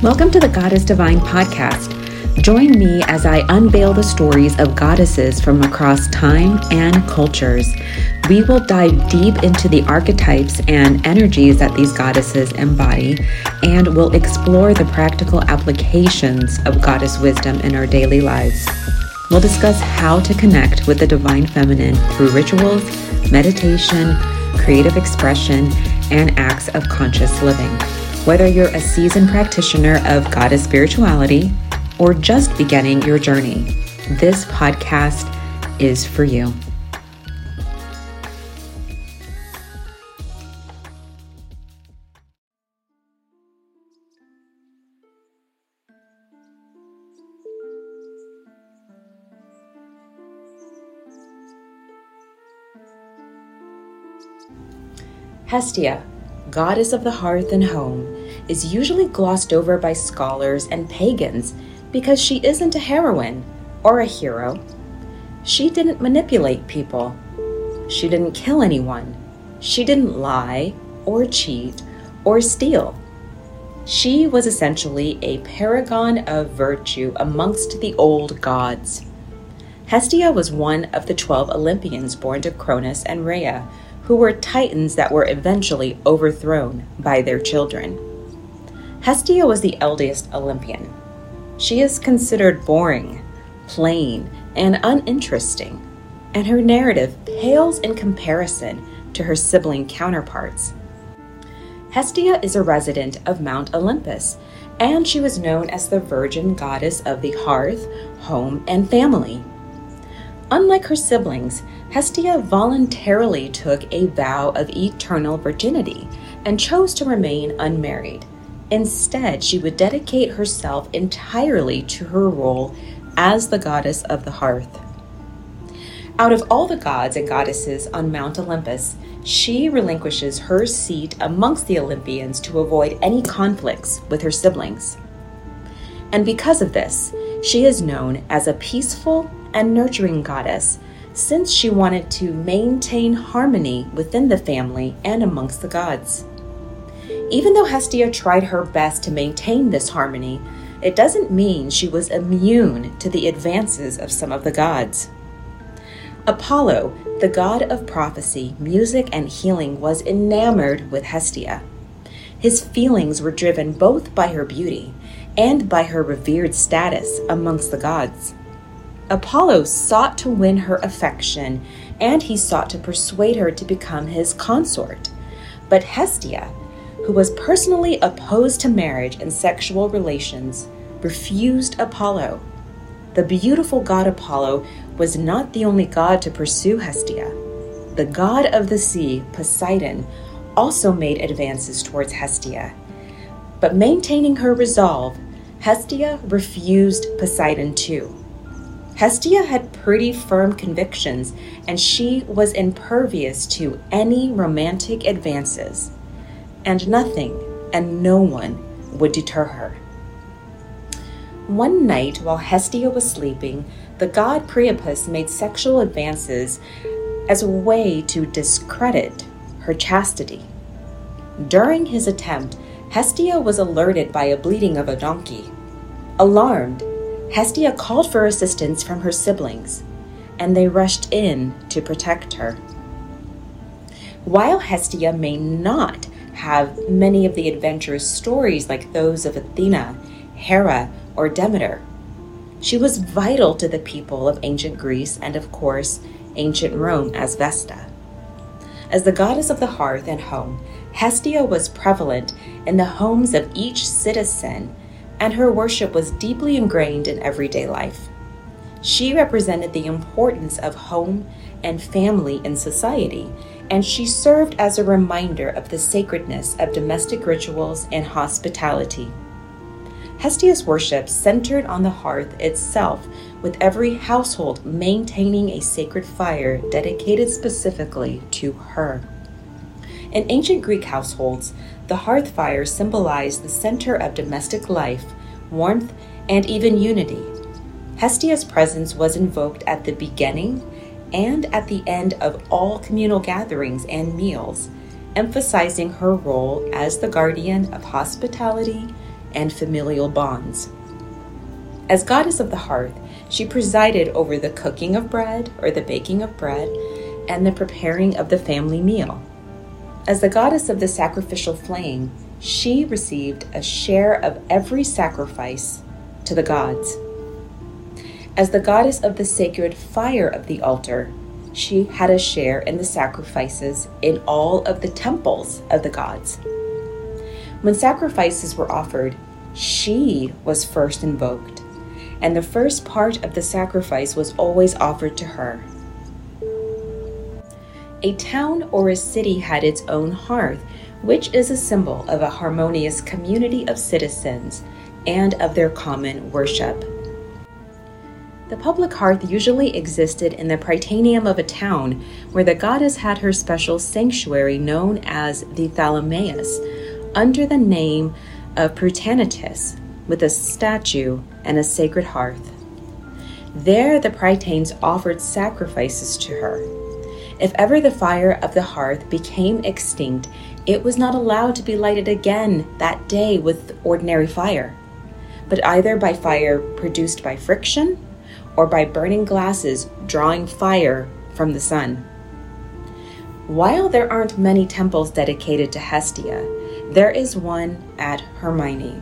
Welcome to the Goddess Divine podcast. Join me as I unveil the stories of goddesses from across time and cultures. We will dive deep into the archetypes and energies that these goddesses embody, and we'll explore the practical applications of goddess wisdom in our daily lives. We'll discuss how to connect with the divine feminine through rituals, meditation, creative expression, and acts of conscious living. Whether you're a seasoned practitioner of goddess spirituality or just beginning your journey, this podcast is for you. Hestia, goddess of the hearth and home, is usually glossed over by scholars and pagans because she isn't a heroine or a hero. She didn't manipulate people. She didn't kill anyone. She didn't lie or cheat or steal. She was essentially a paragon of virtue amongst the old gods. Hestia was one of the 12 Olympians born to Cronus and Rhea, who were titans that were eventually overthrown by their children. Hestia was the eldest Olympian. She is considered boring, plain, and uninteresting, and her narrative pales in comparison to her sibling counterparts. Hestia is a resident of Mount Olympus, and she was known as the virgin goddess of the hearth, home, and family. Unlike her siblings, Hestia voluntarily took a vow of eternal virginity and chose to remain unmarried. Instead, she would dedicate herself entirely to her role as the goddess of the hearth. Out of all the gods and goddesses on Mount Olympus, she relinquishes her seat amongst the Olympians to avoid any conflicts with her siblings. And because of this, she is known as a peaceful and nurturing goddess, since she wanted to maintain harmony within the family and amongst the gods. Even though Hestia tried her best to maintain this harmony, it doesn't mean she was immune to the advances of some of the gods. Apollo, the god of prophecy, music, and healing, was enamored with Hestia. His feelings were driven both by her beauty and by her revered status amongst the gods. Apollo sought to win her affection, and he sought to persuade her to become his consort. But Hestia, who was personally opposed to marriage and sexual relations, refused Apollo. The beautiful god Apollo was not the only god to pursue Hestia. The god of the sea, Poseidon, also made advances towards Hestia. But maintaining her resolve, Hestia refused Poseidon too. Hestia had pretty firm convictions, and she was impervious to any romantic advances, and nothing and no one would deter her. One night, while Hestia was sleeping, the god Priapus made sexual advances as a way to discredit her chastity. During his attempt, Hestia was alerted by a bleating of a donkey. Alarmed, Hestia called for assistance from her siblings, and they rushed in to protect her. While Hestia may not have many of the adventurous stories like those of Athena, Hera, or Demeter, she was vital to the people of ancient Greece and, of course, ancient Rome as Vesta. As the goddess of the hearth and home, Hestia was prevalent in the homes of each citizen, and her worship was deeply ingrained in everyday life. She represented the importance of home and family in society, and she served as a reminder of the sacredness of domestic rituals and hospitality. Hestia's worship centered on the hearth itself, with every household maintaining a sacred fire dedicated specifically to her. In ancient Greek households, the hearth fire symbolized the center of domestic life, warmth, and even unity. Hestia's presence was invoked at the beginning and at the end of all communal gatherings and meals, emphasizing her role as the guardian of hospitality and familial bonds. As goddess of the hearth, she presided over the cooking of bread or the baking of bread and the preparing of the family meal. As the goddess of the sacrificial flame, she received a share of every sacrifice to the gods. As the goddess of the sacred fire of the altar, she had a share in the sacrifices in all of the temples of the gods. When sacrifices were offered, she was first invoked, and the first part of the sacrifice was always offered to her. A town or a city had its own hearth, which is a symbol of a harmonious community of citizens and of their common worship. The public hearth usually existed in the prytaneum of a town, where the goddess had her special sanctuary known as the Thalameus, under the name of Prutanitis, with a statue and a sacred hearth. There the prytanes offered sacrifices to her. If ever the fire of the hearth became extinct, it was not allowed to be lighted again that day with ordinary fire, but either by fire produced by friction or by burning glasses drawing fire from the sun. While there aren't many temples dedicated to Hestia, there is one at Hermione.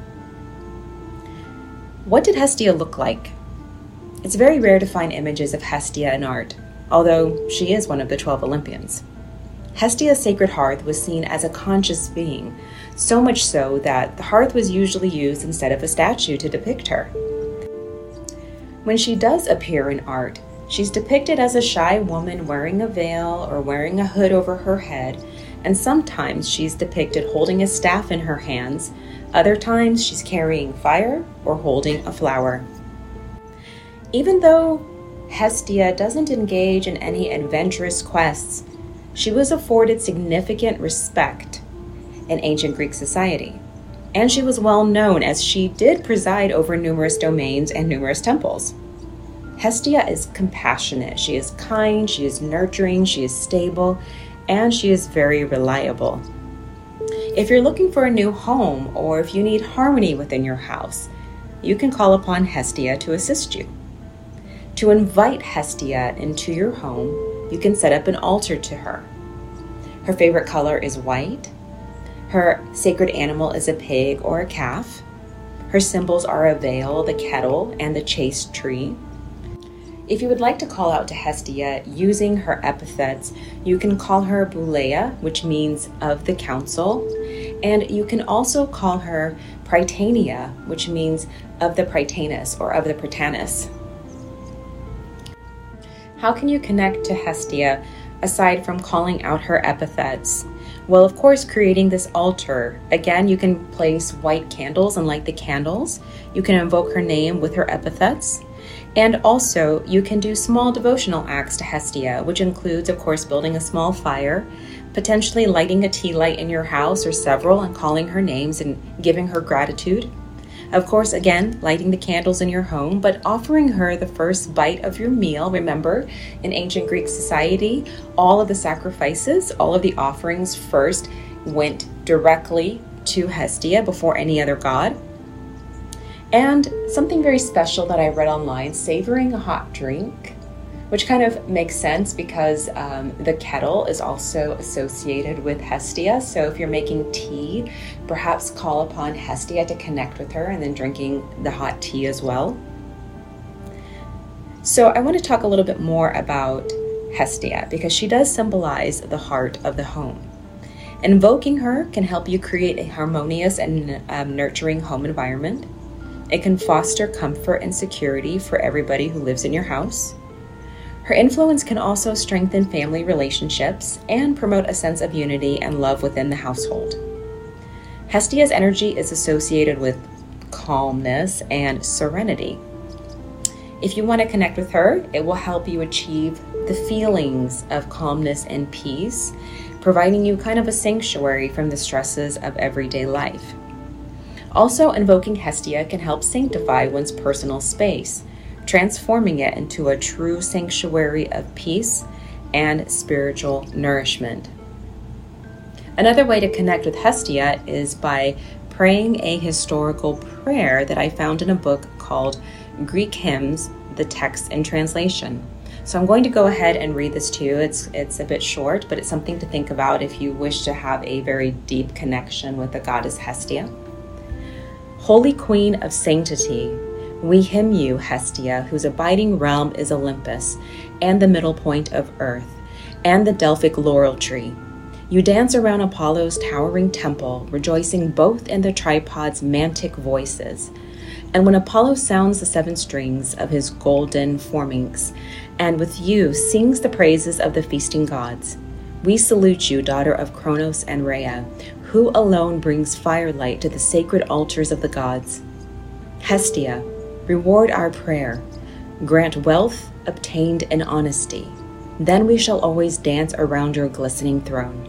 What did Hestia look like? It's very rare to find images of Hestia in art, although she is one of the 12 Olympians. Hestia's sacred hearth was seen as a conscious being, so much so that the hearth was usually used instead of a statue to depict her. When she does appear in art, she's depicted as a shy woman wearing a veil or wearing a hood over her head, and sometimes she's depicted holding a staff in her hands. Other times she's carrying fire or holding a flower. Even though Hestia doesn't engage in any adventurous quests, she was afforded significant respect in ancient Greek society, and she was well known as she did preside over numerous domains and numerous temples. Hestia is compassionate, she is kind, she is nurturing, she is stable, and she is very reliable. If you're looking for a new home, or if you need harmony within your house, you can call upon Hestia to assist you. To invite Hestia into your home, you can set up an altar to her. Her favorite color is white. Her sacred animal is a pig or a calf. Her symbols are a veil, the kettle, and the chaste tree. If you would like to call out to Hestia using her epithets, you can call her Boulea, which means of the council, and you can also call her Prytania, which means of the Prytanus or of the Prytanus. How can you connect to Hestia aside from calling out her epithets? Well, of course, creating this altar. Again, you can place white candles and light the candles. You can invoke her name with her epithets. And also, you can do small devotional acts to Hestia, which includes, of course, building a small fire, potentially lighting a tea light in your house or several and calling her names and giving her gratitude. Of course, again, lighting the candles in your home, but offering her the first bite of your meal. Remember, in ancient Greek society, all of the sacrifices, all of the offerings first went directly to Hestia before any other god. And something very special that I read online, savoring a hot drink, which kind of makes sense because the kettle is also associated with Hestia. So if you're making tea, perhaps call upon Hestia to connect with her and then drinking the hot tea as well. So I want to talk a little bit more about Hestia because she does symbolize the heart of the home. Invoking her can help you create a harmonious and nurturing home environment. It can foster comfort and security for everybody who lives in your house. Her influence can also strengthen family relationships and promote a sense of unity and love within the household. Hestia's energy is associated with calmness and serenity. If you want to connect with her, it will help you achieve the feelings of calmness and peace, providing you kind of a sanctuary from the stresses of everyday life. Also, invoking Hestia can help sanctify one's personal space, transforming it into a true sanctuary of peace and spiritual nourishment. Another way to connect with Hestia is by praying a historical prayer that I found in a book called Greek Hymns, the Text and Translation. So I'm going to go ahead and read this to you. It's a bit short, but it's something to think about if you wish to have a very deep connection with the goddess Hestia. Holy Queen of Sanctity, we hymn you, Hestia, whose abiding realm is Olympus, and the middle point of earth, and the Delphic laurel tree. You dance around Apollo's towering temple, rejoicing both in the tripod's mantic voices. And when Apollo sounds the 7 strings of his golden pharynx, and with you sings the praises of the feasting gods, we salute you, daughter of Kronos and Rhea, who alone brings firelight to the sacred altars of the gods. Hestia, reward our prayer. Grant wealth obtained in honesty. Then we shall always dance around your glistening throne.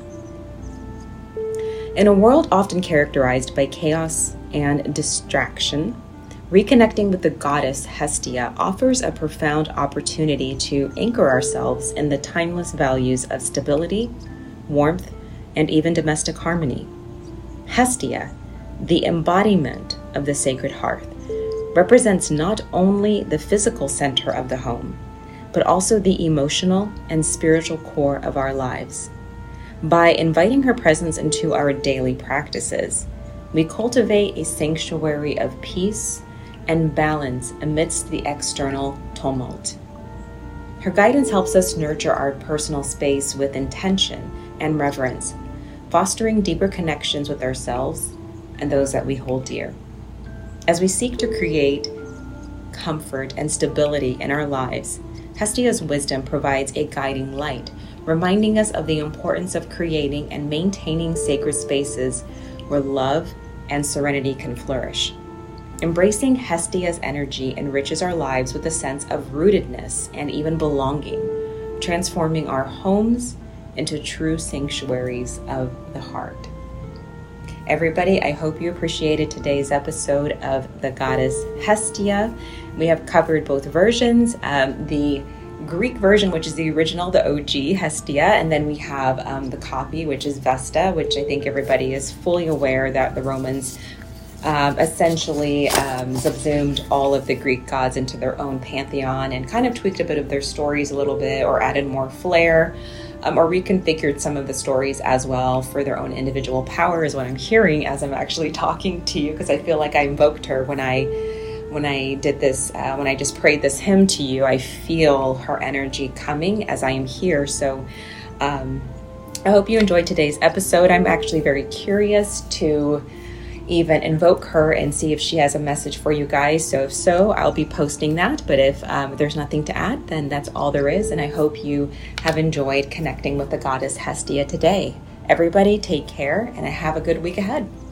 In a world often characterized by chaos and distraction, reconnecting with the goddess Hestia offers a profound opportunity to anchor ourselves in the timeless values of stability, warmth, and even domestic harmony. Hestia, the embodiment of the sacred hearth, represents not only the physical center of the home, but also the emotional and spiritual core of our lives. By inviting her presence into our daily practices, we cultivate a sanctuary of peace and balance amidst the external tumult. Her guidance helps us nurture our personal space with intention and reverence, fostering deeper connections with ourselves and those that we hold dear. As we seek to create comfort and stability in our lives, Hestia's wisdom provides a guiding light, reminding us of the importance of creating and maintaining sacred spaces where love and serenity can flourish. Embracing Hestia's energy enriches our lives with a sense of rootedness and even belonging, transforming our homes into true sanctuaries of the heart. Everybody, I hope you appreciated today's episode of the goddess Hestia. We have covered both versions, the Greek version, which is the original, the OG Hestia, and then we have the copy, which is Vesta, which I think everybody is fully aware that the Romans essentially subsumed all of the Greek gods into their own pantheon and kind of tweaked a bit of their stories a little bit, or added more flair, or reconfigured some of the stories as well for their own individual power, is what I'm hearing as I'm actually talking to you, because I feel like I invoked her when I did this, when I just prayed this hymn to you. I feel her energy coming as I am here. So I hope you enjoyed today's episode. I'm actually very curious to even invoke her and see if she has a message for you guys. So if so, I'll be posting that. But if there's nothing to add, then that's all there is. And I hope you have enjoyed connecting with the goddess Hestia today. Everybody take care and have a good week ahead.